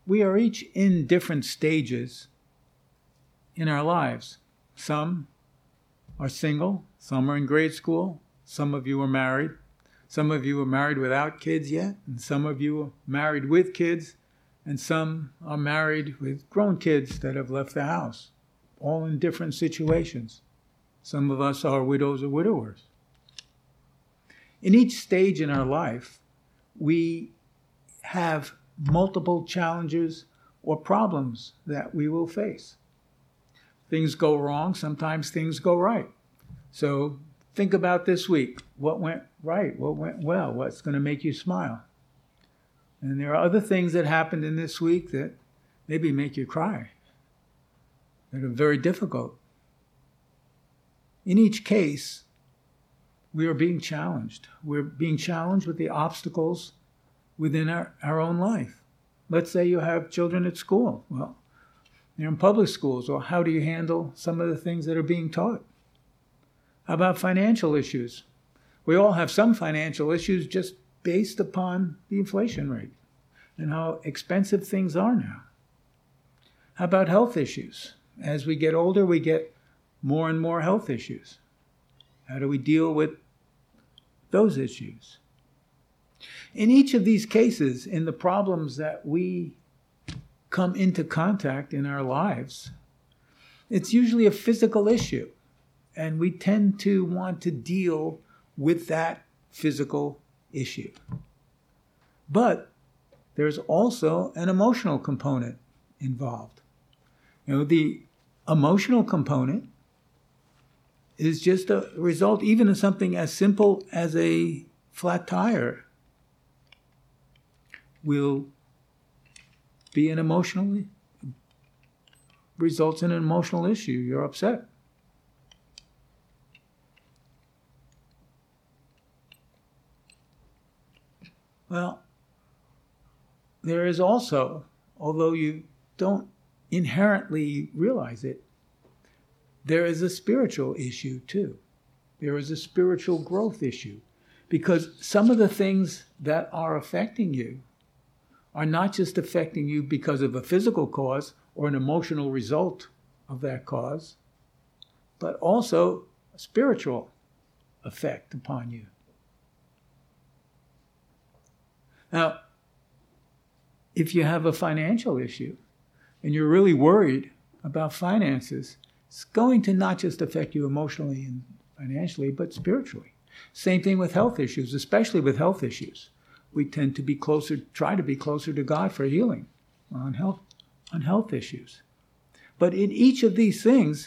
we are each in different stages in our lives. Some are single, some are in grade school, some of you are married, some of you are married without kids yet, and some of you are married with kids, and some are married with grown kids that have left the house, all in different situations. Some of us are widows or widowers. In each stage in our life, we have multiple challenges or problems that we will face. Things go wrong, sometimes things go right. So think about this week. What went right? What went well? What's going to make you smile? And there are other things that happened in this week that maybe make you cry, that are very difficult. In each case, we are being challenged. We're being challenged with the obstacles within our own life. Let's say you have children at school. Well, you're in public schools. Or how do you handle some of the things that are being taught? How about financial issues? We all have some financial issues just based upon the inflation rate and how expensive things are now. How about health issues? As we get older, we get more and more health issues. How do we deal with those issues? In each of these cases, in the problems that we come into contact in our lives, it's usually a physical issue. And we tend to want to deal with that physical issue. But there's also an emotional component involved. The emotional component is just a result even of something as simple as a flat tire will be results in an emotional issue. You're upset. Well, there is also, although you don't inherently realize it, there is a spiritual issue too. There is a spiritual growth issue. Because some of the things that are affecting you are not just affecting you because of a physical cause or an emotional result of that cause, but also a spiritual effect upon you. Now, if you have a financial issue and you're really worried about finances, it's going to not just affect you emotionally and financially, but spiritually. Same thing with health issues, especially with health issues. We tend to try to be closer to God for healing on health issues. But in each of these things,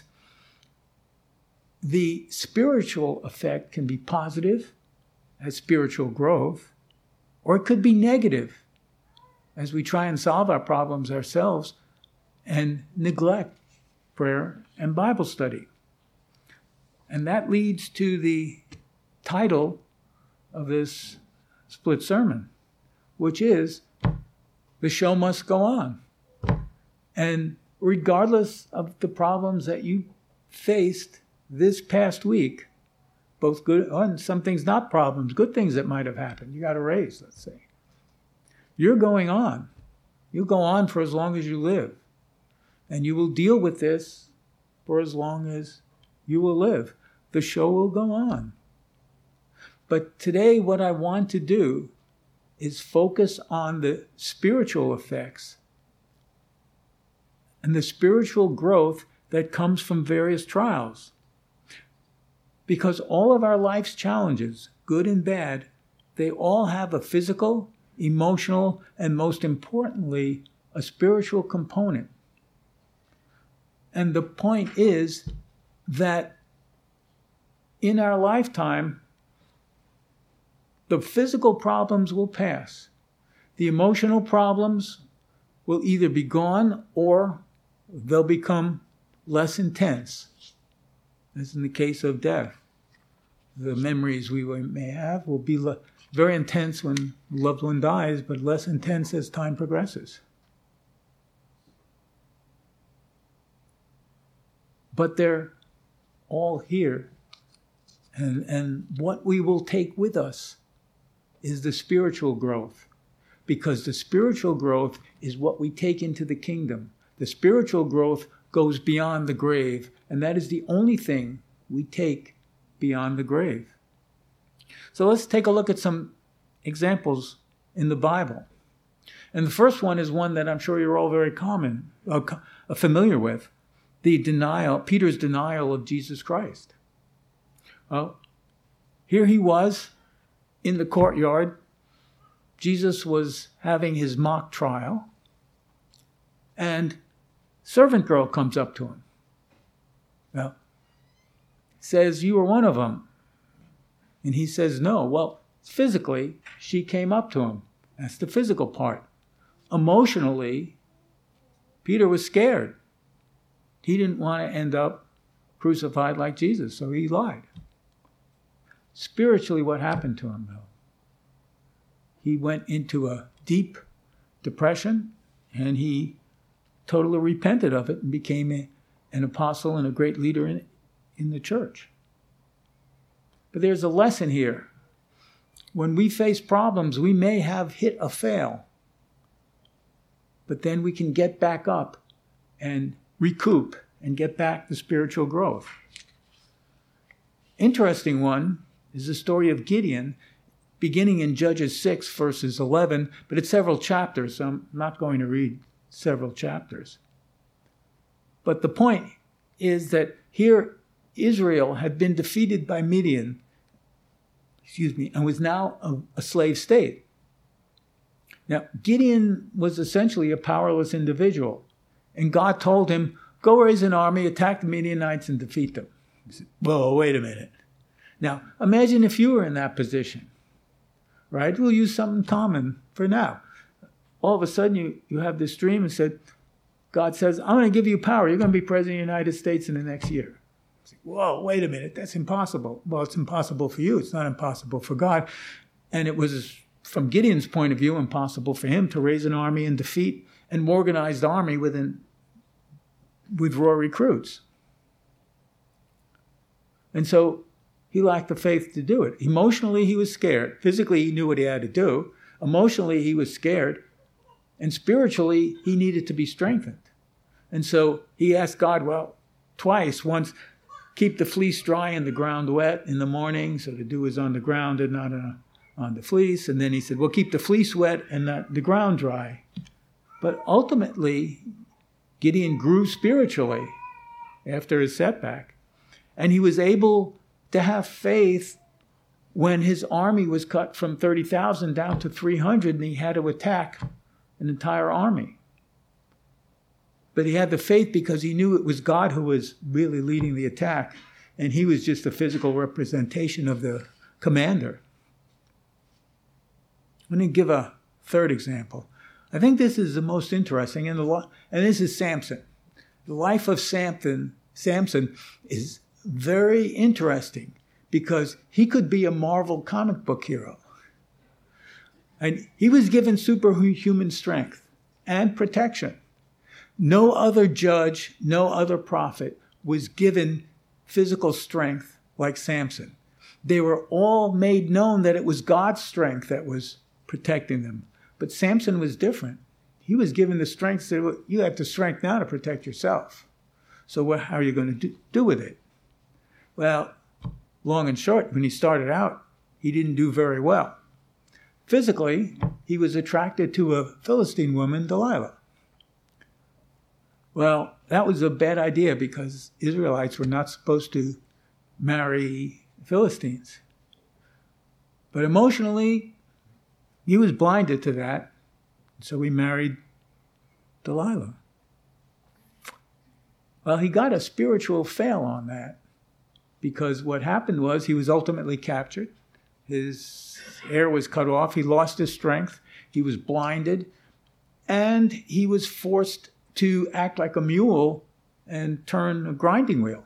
the spiritual effect can be positive as spiritual growth, or it could be negative as we try and solve our problems ourselves and neglect prayer and Bible study. And that leads to the title of this split sermon, which is The Show Must Go On. And regardless of the problems that you faced this past week, both good and some things not problems, good things that might have happened. You got a raise, let's say. You're going on. You'll go on for as long as you live. And you will deal with this for as long as you will live. The show will go on. But today what I want to do is focus on the spiritual effects and the spiritual growth that comes from various trials. Because all of our life's challenges, good and bad, they all have a physical, emotional, and most importantly, a spiritual component. And the point is that in our lifetime, the physical problems will pass. The emotional problems will either be gone or they'll become less intense. As in the case of death. The memories we may have will be very intense when a loved one dies, but less intense as time progresses. But they're all here. And what we will take with us is the spiritual growth. because the spiritual growth is what we take into the kingdom. The spiritual growth goes beyond the grave, and that is the only thing we take beyond the grave. So let's take a look at some examples in the Bible. And the first one is one that I'm sure you're all very familiar with, Peter's denial of Jesus Christ. Well, here he was in the courtyard. Jesus was having his mock trial, and servant girl comes up to him. Well, says, "You were one of them." And he says, "No." Well, physically, she came up to him. That's the physical part. Emotionally, Peter was scared. He didn't want to end up crucified like Jesus, so he lied. Spiritually, what happened to him, though? He went into a deep depression, and he totally repented of it and became an apostle and a great leader in the church. But there's a lesson here. When we face problems, we may have hit a fail, but then we can get back up and recoup and get back the spiritual growth. Interesting one is the story of Gideon, beginning in Judges 6, verses 11, but it's several chapters, so I'm not going to read several chapters. But the point is that here Israel had been defeated by Midian, and was now a slave state. Now, Gideon was essentially a powerless individual, and God told him, "Go raise an army, attack the Midianites, and defeat them." He said, "Whoa, wait a minute." Now, imagine if you were in that position, right? We'll use something common for now. All of a sudden, you have this dream and said, God says, "I'm going to give you power. You're going to be president of the United States in the next year." Whoa, wait a minute. That's impossible. Well, it's impossible for you. It's not impossible for God. And it was, from Gideon's point of view, impossible for him to raise an army and defeat an organized army with raw recruits. And so he lacked the faith to do it. Emotionally, he was scared. Physically, he knew what he had to do. Emotionally, he was scared. And spiritually, he needed to be strengthened. And so he asked God, twice. Once, keep the fleece dry and the ground wet in the morning, so the dew is on the ground and not on the fleece. And then he said, keep the fleece wet and not the ground dry. But ultimately, Gideon grew spiritually after his setback. And he was able to have faith when his army was cut from 30,000 down to 300, and he had to attack an entire army. But he had the faith because he knew it was God who was really leading the attack, and he was just a physical representation of the commander. Let me give a third example. I think this is the most interesting, and this is Samson. The life of Samson is very interesting because he could be a Marvel comic book hero. And he was given superhuman strength and protection. No other judge, no other prophet was given physical strength like Samson. They were all made known that it was God's strength that was protecting them. But Samson was different. He was given the strength, so you have the strength now to protect yourself. So how are you going to do with it? Well, long and short, when he started out, he didn't do very well. Physically, he was attracted to a Philistine woman, Delilah. Well, that was a bad idea because Israelites were not supposed to marry Philistines. But emotionally, he was blinded to that, so he married Delilah. Well, he got a spiritual fail on that because what happened was he was ultimately captured. His hair was cut off. He lost his strength. He was blinded. And he was forced to act like a mule and turn a grinding wheel.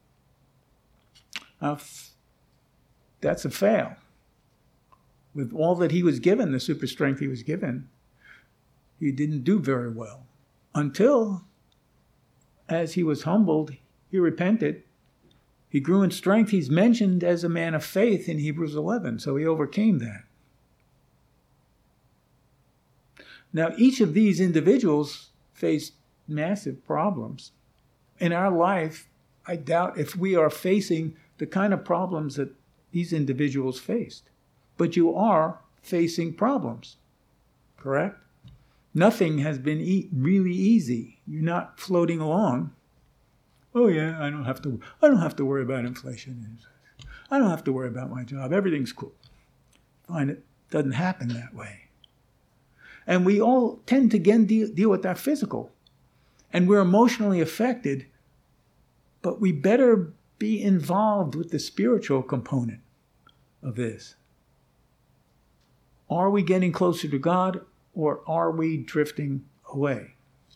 That's a fail. With all that he was given, the super strength he was given, he didn't do very well. Until, as he was humbled, he repented. He grew in strength. He's mentioned as a man of faith in Hebrews 11, so he overcame that. Now, each of these individuals faced massive problems. In our life, I doubt if we are facing the kind of problems that these individuals faced. But you are facing problems, correct? Nothing has been really easy. You're not floating along. Oh yeah, I don't have to worry about inflation. I don't have to worry about my job. Everything's cool. Fine, it doesn't happen that way. And we all tend to again deal with our physical. And we're emotionally affected, but we better be involved with the spiritual component of this. Are we getting closer to God, or are we drifting away?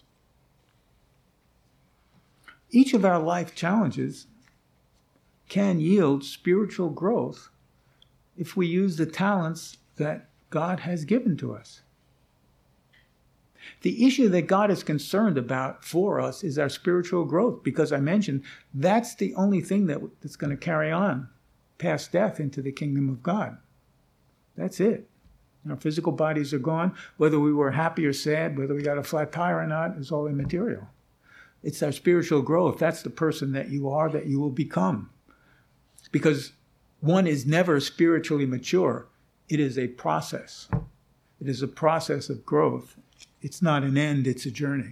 Each of our life challenges can yield spiritual growth if we use the talents that God has given to us. The issue that God is concerned about for us is our spiritual growth, because I mentioned that's the only thing that's going to carry on past death into the kingdom of God. That's it. Our physical bodies are gone. Whether we were happy or sad, whether we got a flat tire or not, is all immaterial. It's our spiritual growth. That's the person that you are, that you will become. Because one is never spiritually mature. It is a process. It is a process of growth. It's not an end, it's a journey.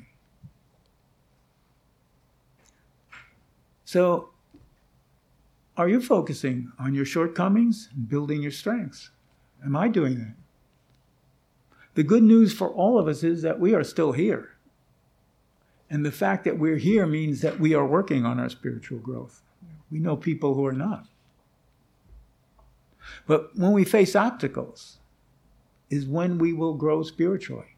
So, are you focusing on your shortcomings and building your strengths? Am I doing that? The good news for all of us is that we are still here. And the fact that we're here means that we are working on our spiritual growth. We know people who are not. But when we face obstacles is when we will grow spiritually.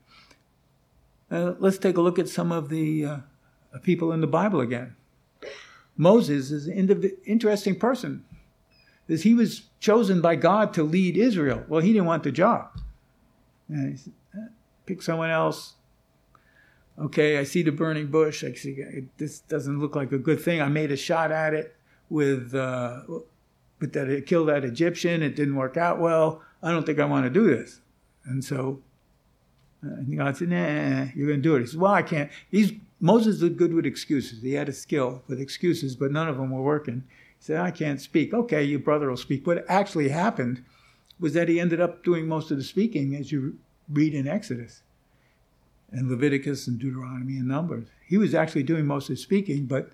Let's take a look at some of the people in the Bible again. Moses is an interesting person, because he was chosen by God to lead Israel. Well, he didn't want the job. And he said, pick someone else. Okay, I see the burning bush. I see this doesn't look like a good thing. I made a shot at it with that it killed that Egyptian. It didn't work out well. I don't think I want to do this. And so God said, nah, you're going to do it. He said, well, I can't. Moses was good with excuses. He had a skill with excuses, but none of them were working. He said, I can't speak. Okay, your brother will speak. What actually happened was that he ended up doing most of the speaking, as you read in Exodus and Leviticus and Deuteronomy and Numbers. He was actually doing most of the speaking, but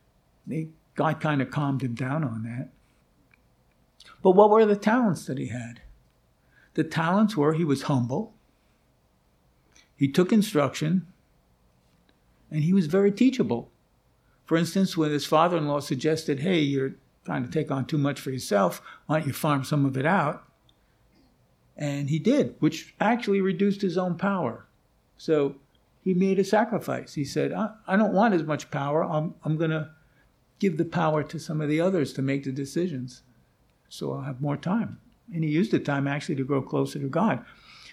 God kind of calmed him down on that. But what were the talents that he had? The talents were he was humble, he took instruction, and he was very teachable. For instance, when his father-in-law suggested, hey, you're trying to take on too much for yourself, why don't you farm some of it out? And he did, which actually reduced his own power. So he made a sacrifice. He said, I don't want as much power. I'm going to give the power to some of the others to make the decisions, so I'll have more time. And he used the time actually to grow closer to God.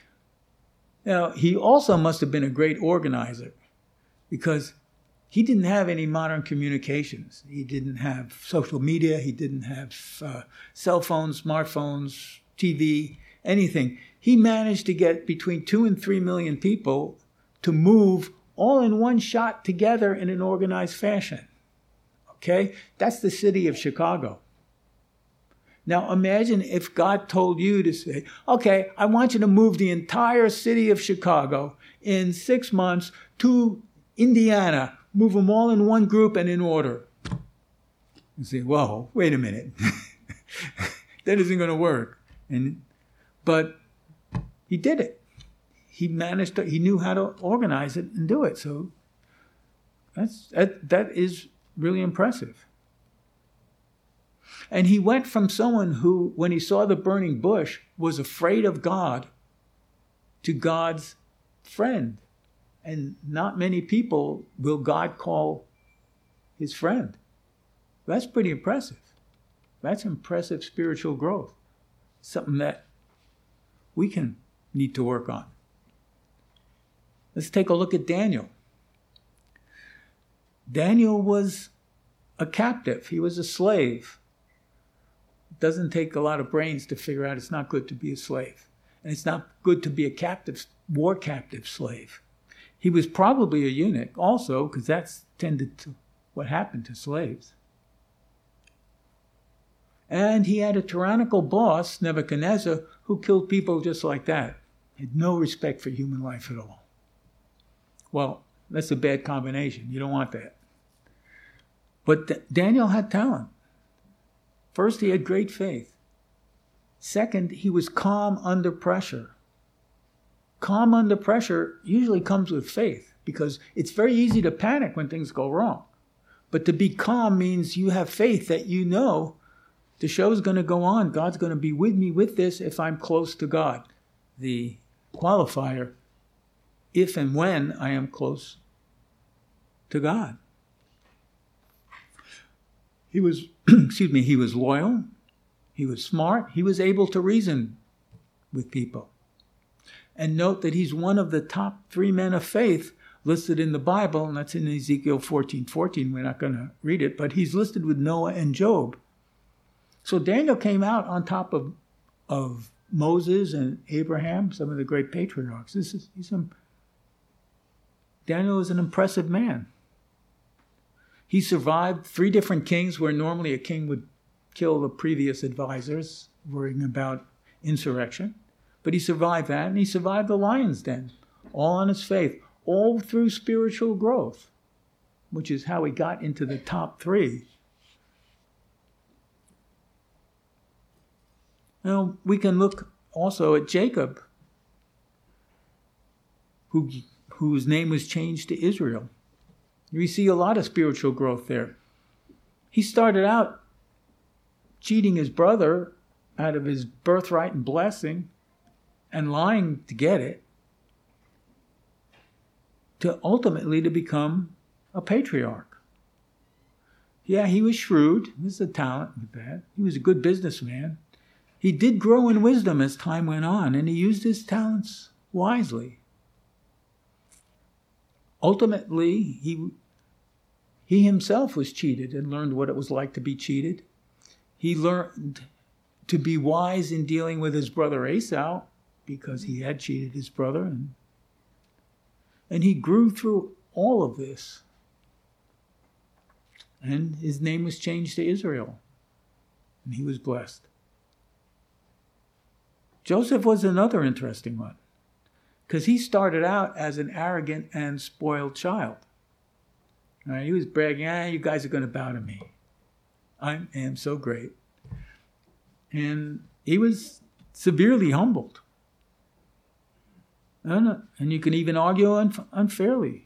Now, he also must have been a great organizer, because he didn't have any modern communications. He didn't have social media. He didn't have cell phones, smartphones, TV, anything. He managed to get between 2 and 3 million people to move all in one shot together in an organized fashion. Okay? That's the city of Chicago. Now imagine if God told you to say, okay, I want you to move the entire city of Chicago in 6 months to Indiana. Move them all in one group and in order. You say, whoa, wait a minute. That isn't going to work. But he did it. He knew how to organize it and do it. So that is really impressive. And he went from someone who, when he saw the burning bush, was afraid of God, to God's friend. And not many people will God call his friend. That's pretty impressive. That's impressive spiritual growth. Something that we can need to work on. Let's take a look at Daniel. Daniel was a captive. He was a slave. It doesn't take a lot of brains to figure out it's not good to be a slave. And it's not good to be a captive war captive slave. He was probably a eunuch also, because that's tended to what happened to slaves. And he had a tyrannical boss, Nebuchadnezzar, who killed people just like that. He had no respect for human life at all. Well, that's a bad combination. You don't want that. But Daniel had talent. First, he had great faith. Second, he was calm under pressure. Calm under pressure usually comes with faith, because it's very easy to panic when things go wrong. But to be calm means you have faith that you know the show's going to go on. God's going to be with me with this if I'm close to God. The qualifier, if and when I am close to God. He was, he was loyal. He was smart. He was able to reason with people. And note that he's one of the top 3 men of faith listed in the Bible, and that's in Ezekiel 14:14. We're not going to read it, but he's listed with Noah and Job. So Daniel came out on top of Moses and Abraham, some of the great patriarchs. Daniel is an impressive man. He survived 3 different kings, where normally a king would kill the previous advisors, worrying about insurrection. But he survived that, and he survived the lion's den, all on his faith, all through spiritual growth, which is how he got into the top 3. Now, we can look also at Jacob, whose name was changed to Israel. We see a lot of spiritual growth there. He started out cheating his brother out of his birthright and blessing and lying to get it, to ultimately to become a patriarch. Yeah, he was shrewd. There's a talent with that. He was a good businessman. He did grow in wisdom as time went on, and he used his talents wisely. Ultimately, he himself was cheated and learned what it was like to be cheated. He learned to be wise in dealing with his brother Esau, because he had cheated his brother. And he grew through all of this. And his name was changed to Israel. And he was blessed. Joseph was another interesting one, because he started out as an arrogant and spoiled child. Right, he was bragging, you guys are going to bow to me. I am so great. And he was severely humbled. And you can even argue unfairly.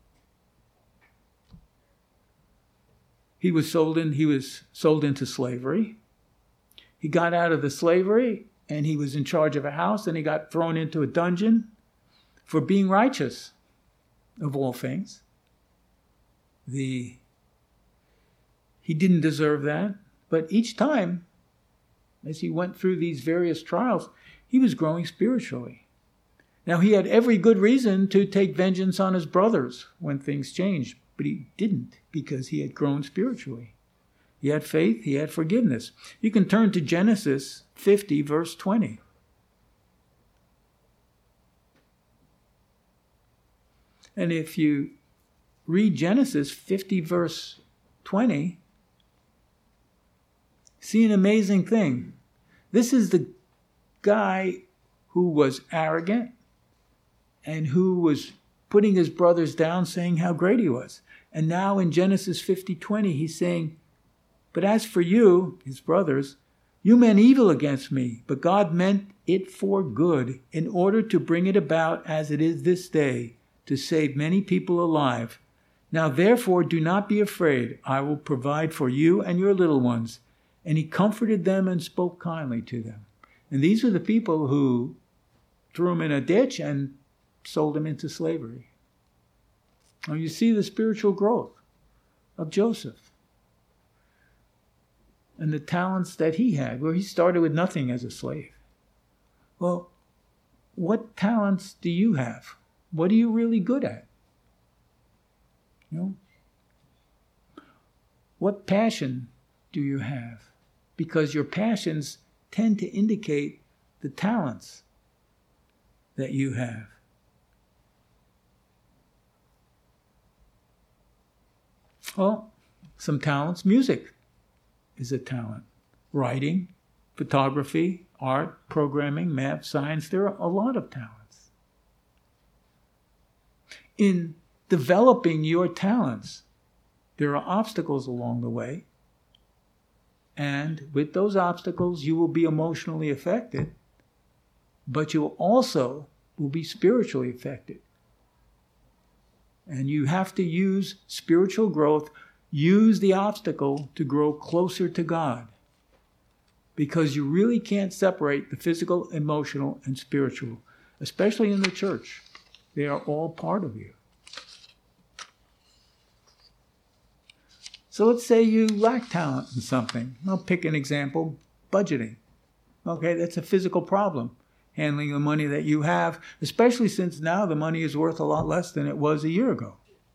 He was sold into slavery. He got out of the slavery, and he was in charge of a house, and he got thrown into a dungeon for being righteous, of all things. He didn't deserve that, but each time, as he went through these various trials, he was growing spiritually. Now, he had every good reason to take vengeance on his brothers when things changed, but he didn't, because he had grown spiritually. He had faith, he had forgiveness. You can turn to Genesis 50, verse 20. And if you read Genesis 50, verse 20, see an amazing thing. This is the guy who was arrogant and who was putting his brothers down, saying how great he was. And now in Genesis 50:20, he's saying, but as for you, his brothers, you meant evil against me, but God meant it for good, in order to bring it about as it is this day, to save many people alive. Now therefore do not be afraid. I will provide for you and your little ones. And he comforted them and spoke kindly to them. And these are the people who threw him in a ditch and sold him into slavery. Now you see the spiritual growth of Joseph and the talents that he had, where he started with nothing as a slave. Well, what talents do you have? What are you really good at? What passion do you have? Because your passions tend to indicate the talents that you have. Well, some talents. Music is a talent. Writing, photography, art, programming, math, science. There are a lot of talents. In developing your talents, there are obstacles along the way. And with those obstacles, you will be emotionally affected, but you also will be spiritually affected. And you have to use spiritual growth, use the obstacle to grow closer to God. Because you really can't separate the physical, emotional, and spiritual, especially in the church. They are all part of you. So let's say you lack talent in something. I'll pick an example, budgeting. Okay, that's a physical problem. Handling the money that you have, especially since now the money is worth a lot less than it was a year ago.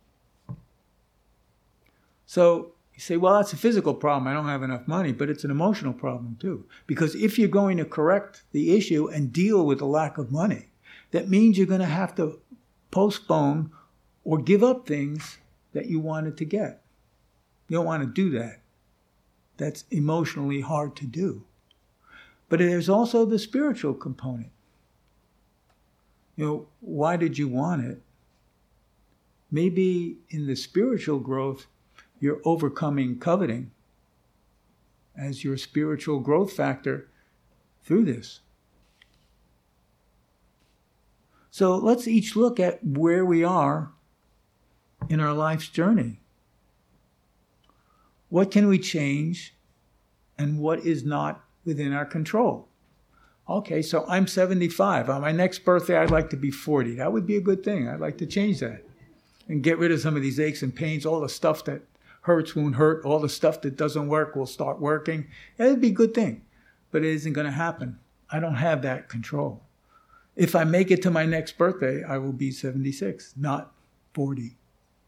So you say, well, that's a physical problem. I don't have enough money, but it's an emotional problem too. Because if you're going to correct the issue and deal with the lack of money, that means you're going to have to postpone or give up things that you wanted to get. You don't want to do that. That's emotionally hard to do. But there's also the spiritual component. Why did you want it? Maybe in the spiritual growth, you're overcoming coveting as your spiritual growth factor through this. So let's each look at where we are in our life's journey. What can we change and what is not within our control? Okay, so I'm 75. On my next birthday, I'd like to be 40. That would be a good thing. I'd like to change that and get rid of some of these aches and pains. All the stuff that hurts won't hurt. All the stuff that doesn't work will start working. That would be a good thing, but it isn't going to happen. I don't have that control. If I make it to my next birthday, I will be 76, not 40.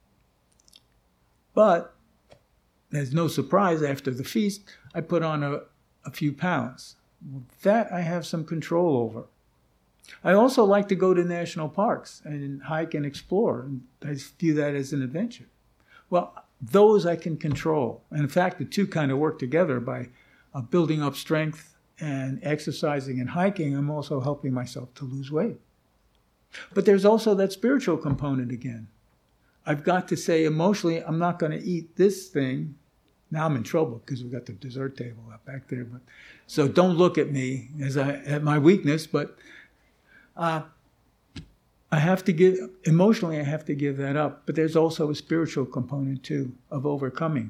But there's no surprise, after the feast, I put on a few pounds. That I have some control over. I also like to go to national parks and hike and explore. And I view that as an adventure. Well, those I can control. And in fact, the two kind of work together by building up strength and exercising and hiking. I'm also helping myself to lose weight. But there's also that spiritual component again. I've got to say emotionally, I'm not going to eat this thing. Now I'm in trouble because we've got the dessert table up back there. So don't look at me at my weakness, but I have to give, emotionally I have to give that up. But there's also a spiritual component too of overcoming.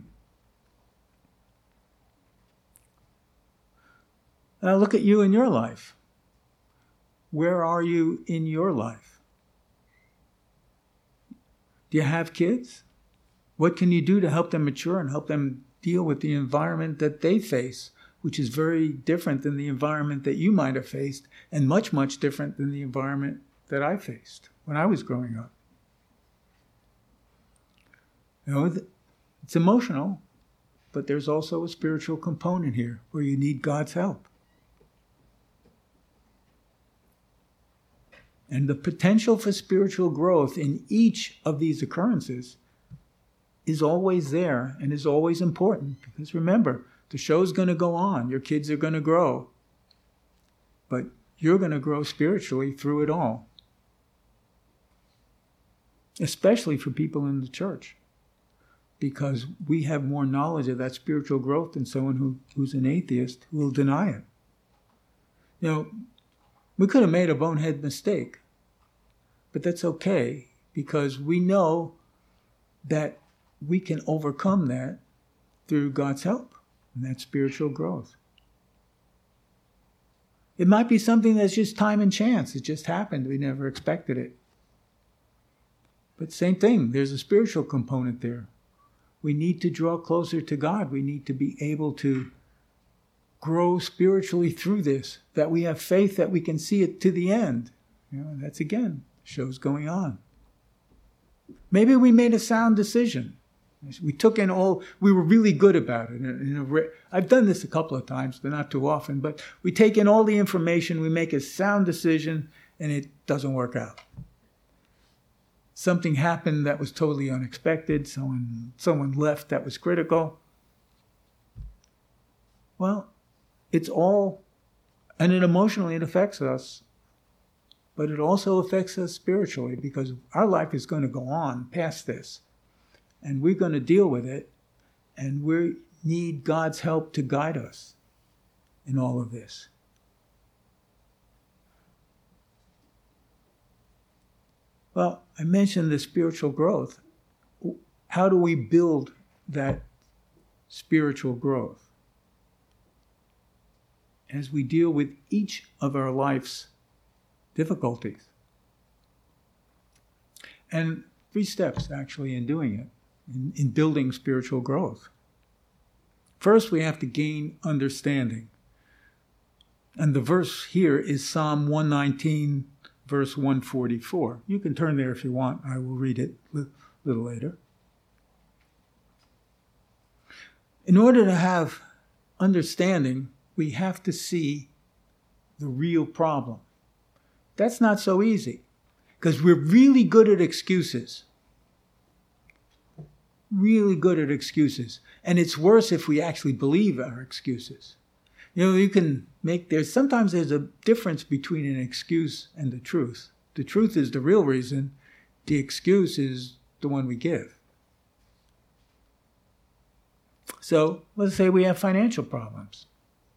Now look at you in your life. Where are you in your life? Do you have kids? What can you do to help them mature and help them deal with the environment that they face, which is very different than the environment that you might have faced, and much, much different than the environment that I faced when I was growing up? It's emotional, but there's also a spiritual component here where you need God's help. And the potential for spiritual growth in each of these occurrences is always there and is always important. Because remember, the show's going to go on. Your kids are going to grow. But you're going to grow spiritually through it all. Especially for people in the church. Because we have more knowledge of that spiritual growth than someone who's an atheist who will deny it. We could have made a bonehead mistake, but that's okay because we know that we can overcome that through God's help and that spiritual growth. It might be something that's just time and chance. It just happened. We never expected it. But same thing, there's a spiritual component there. We need to draw closer to God. We need to be able to grow spiritually through this, that we have faith that we can see it to the end. That's again, show's going on. Maybe we made a sound decision. We took in we were really good about it. I've done this a couple of times, but not too often, but we take in all the information, we make a sound decision, and it doesn't work out. something happened that was totally unexpected, someone left that was critical. Well, it's all, and it emotionally it affects us, but it also affects us spiritually, because our life is going to go on past this, and we're going to deal with it, and we need God's help to guide us in all of this. Well, I mentioned the spiritual growth. How do we build that spiritual growth? As we deal with each of our life's difficulties. And 3 steps, actually, in doing it, in building spiritual growth. First, we have to gain understanding. And the verse here is Psalm 119, verse 144. You can turn there if you want. I will read it a little later. In order to have understanding, we have to see the real problem. That's not so easy, because we're really good at excuses. Really good at excuses. And it's worse if we actually believe our excuses. You can sometimes there's a difference between an excuse and the truth. The truth is the real reason. The excuse is the one we give. So let's say we have financial problems.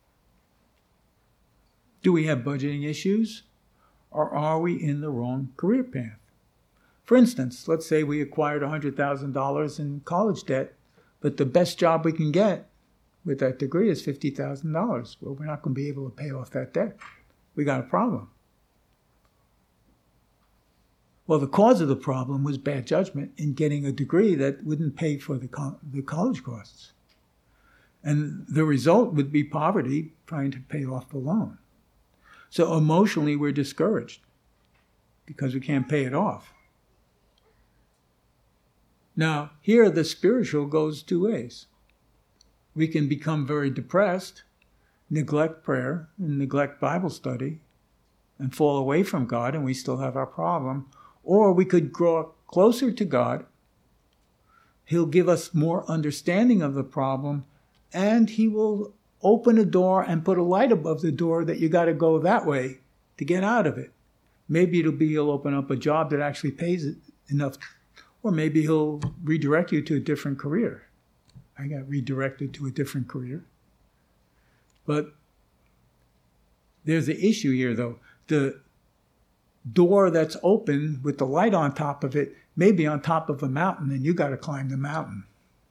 Do we have budgeting issues? Or are we in the wrong career path? For instance, let's say we acquired $100,000 in college debt, but the best job we can get with that degree is $50,000. Well, we're not going to be able to pay off that debt. We got a problem. Well, the cause of the problem was bad judgment in getting a degree that wouldn't pay for the college costs. And the result would be poverty, trying to pay off the loan. So emotionally, we're discouraged because we can't pay it off. Now, here the spiritual goes 2 ways. We can become very depressed, neglect prayer, and neglect Bible study, and fall away from God, and we still have our problem. Or we could grow closer to God. He'll give us more understanding of the problem, and He will open a door and put a light above the door that you got to go that way to get out of it. Maybe He'll open up a job that actually pays enough, or maybe He'll redirect you to a different career. I got redirected to a different career. But there's an issue here, though. The door that's open with the light on top of it may be on top of a mountain, and you got to climb the mountain.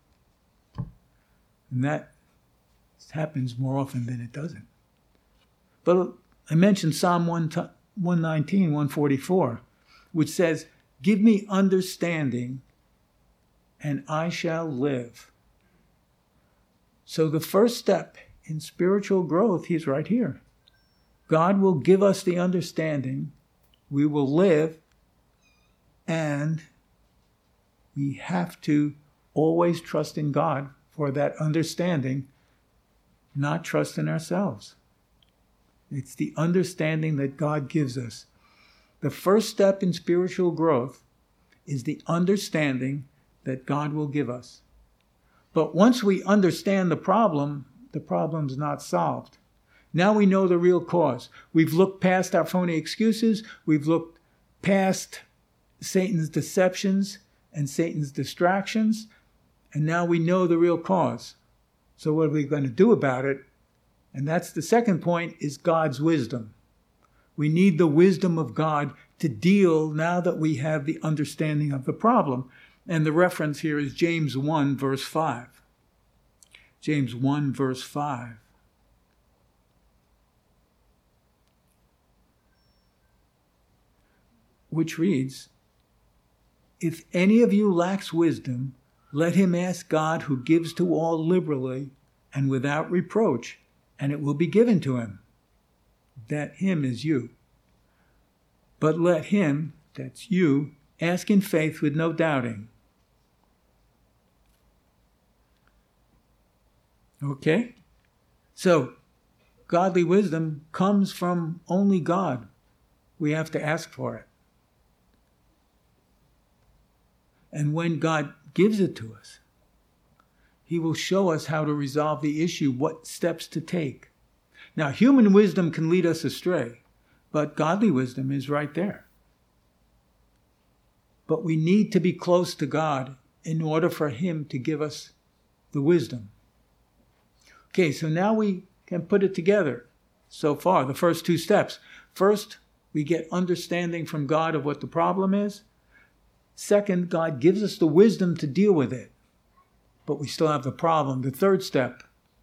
And that happens more often than it doesn't. But I mentioned Psalm 119, 144, which says, "Give me understanding, and I shall live." So the first step in spiritual growth, He's right here. God will give us the understanding, we will live, and we have to always trust in God for that understanding, not trust in ourselves. It's the understanding that God gives us. The first step in spiritual growth is the understanding that God will give us. But once we understand the problem's not solved. Now we know the real cause. We've looked past our phony excuses. We've looked past Satan's deceptions and Satan's distractions. And now we know the real cause. So what are we going to do about it? And that's the second point, is God's wisdom. We need the wisdom of God to deal now that we have the understanding of the problem. And the reference here is James 1, verse 5. James 1, verse 5. Which reads, "If any of you lacks wisdom, let him ask God, who gives to all liberally and without reproach, and it will be given to him." That him is you. "But let him," that's you, "ask in faith with no doubting." Okay? So, godly wisdom comes from only God. We have to ask for it. And when God gives it to us, he will show us how to resolve the issue, what steps to take. Now, human wisdom can lead us astray, but godly wisdom is right there. But we need to be close to God in order for him to give us the wisdom. Okay, so now we can put it together so far, the first two steps. First, we get understanding from God of what the problem is. Second, God gives us the wisdom to deal with it, but we still have the problem. The third step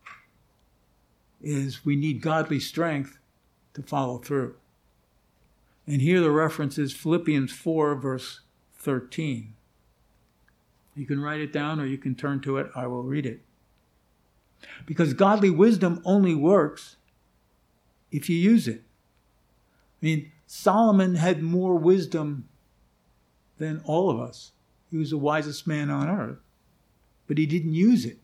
is we need godly strength to follow through. And here the reference is Philippians 4, verse 13. You can write it down or you can turn to it. I will read it. Because godly wisdom only works if you use it. I mean, Solomon had more wisdom than all of us. He was the wisest man on earth, but he didn't use it.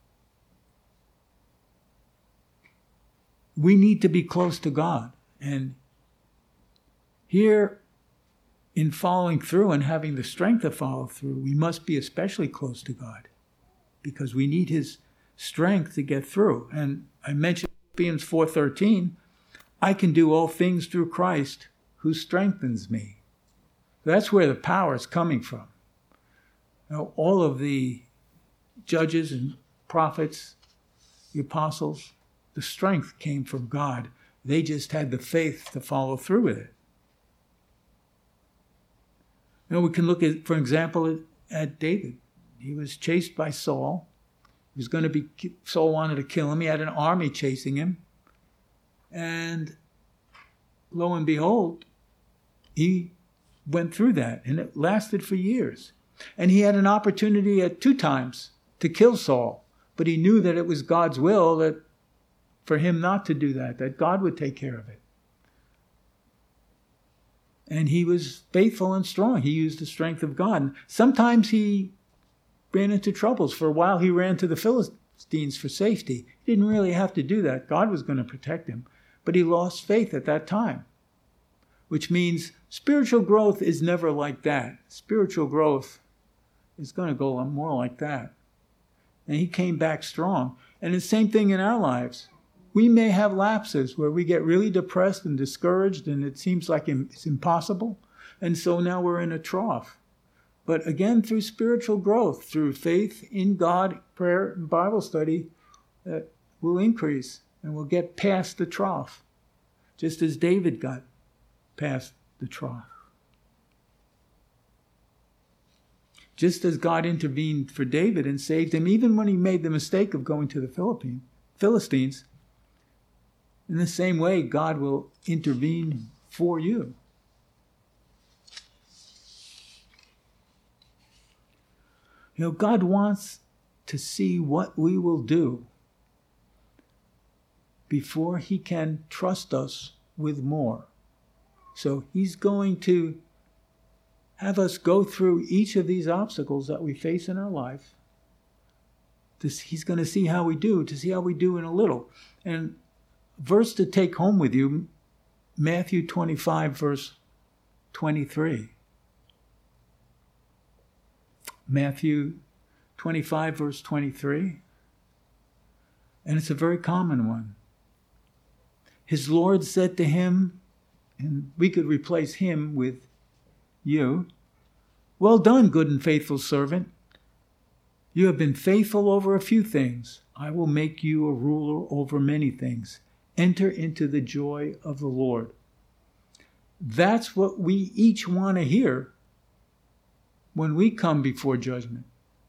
We need to be close to God. And here, in following through and having the strength to follow through, we must be especially close to God because we need his strength to get through. And I mentioned Philippians 4:13, I can do all things through Christ who strengthens me. That's where the power is coming from. Now, all of the judges and prophets, the apostles, the strength came from God. They just had the faith to follow through with it. You know, we can look at, for example, at David. He was chased by Saul. Saul wanted to kill him. He had an army chasing him. And lo and behold, he went through that. And it lasted for years. And he had an opportunity at 2 times to kill Saul. But he knew that it was God's will that for him not to do that God would take care of it. And he was faithful and strong. He used the strength of God. And sometimes he ran into troubles. For a while he ran to the Philistines for safety. He didn't really have to do that. God was going to protect him. But he lost faith at that time. Which means spiritual growth is never like that. Spiritual growth is going to go more like that. And he came back strong. And the same thing in our lives. We may have lapses where we get really depressed and discouraged and it seems like it's impossible. And so now we're in a trough. But again, through spiritual growth, through faith in God, prayer, and Bible study, that will increase and we'll get past the trough. Just as David got past the trough. Just as God intervened for David and saved him, even when he made the mistake of going to the Philistines, in the same way, God will intervene for you. You know, God wants to see what we will do before he can trust us with more. So he's going to have us go through each of these obstacles that we face in our life. He's going to see how we do, to see how we do in a little. And verse to take home with you, Matthew 25, verse 23. Matthew 25, verse 23. And it's a very common one. His Lord said to him, and we could replace him with you, well done, good and faithful servant. You have been faithful over a few things. I will make you a ruler over many things. Enter into the joy of the Lord. That's what we each want to hear when we come before judgment.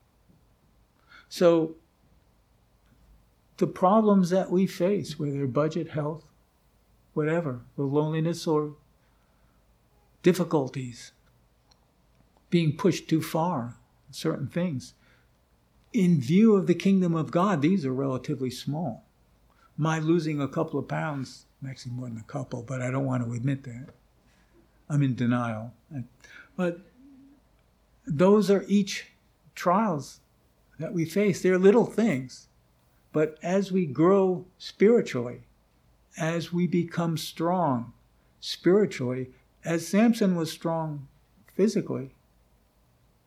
So, the problems that we face, whether budget, health, whatever, the loneliness or difficulties, being pushed too far, certain things. In view of the kingdom of God, these are relatively small. My losing a couple of pounds, actually more than a couple, but I don't want to admit that. I'm in denial. But those are each trials that we face. They're little things. But as we grow spiritually, as we become strong spiritually, as Samson was strong physically,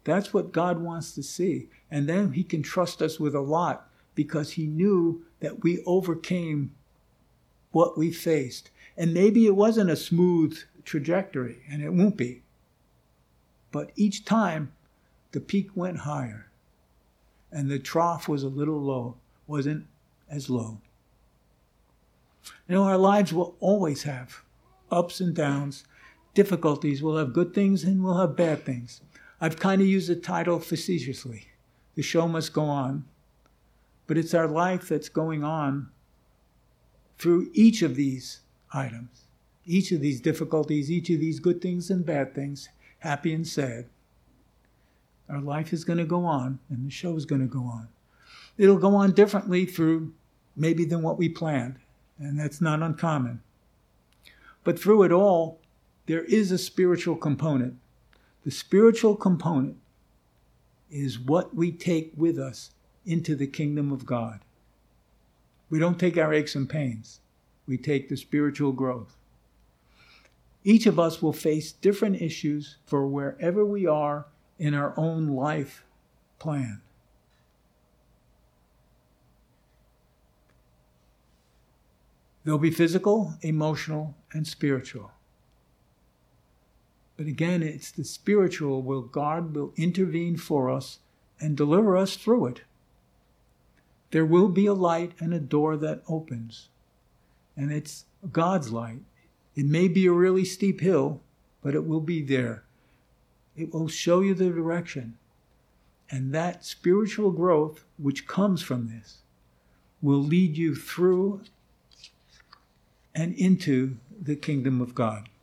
That's what God wants to see. And then he can trust us with a lot because he knew that we overcame what we faced. And maybe it wasn't a smooth trajectory, and it won't be. But each time, the peak went higher, and the trough was a little low, wasn't as low. You know, our lives will always have ups and downs, difficulties. We'll have good things and we'll have bad things. I've kind of used the title facetiously. The show must go on. But it's our life that's going on through each of these items, each of these difficulties, each of these good things and bad things, happy and sad. Our life is going to go on, and the show is going to go on. It'll go on differently through maybe than what we planned, and that's not uncommon. But through it all, there is a spiritual component. The spiritual component is what we take with us into the kingdom of God. We don't take our aches and pains. We take the spiritual growth. Each of us will face different issues for wherever we are in our own life plan. They'll be physical, emotional, and spiritual. But again, it's the spiritual where God will intervene for us and deliver us through it. There will be a light and a door that opens. And it's God's light. It may be a really steep hill, but it will be there. It will show you the direction. And that spiritual growth, which comes from this, will lead you through and into the kingdom of God.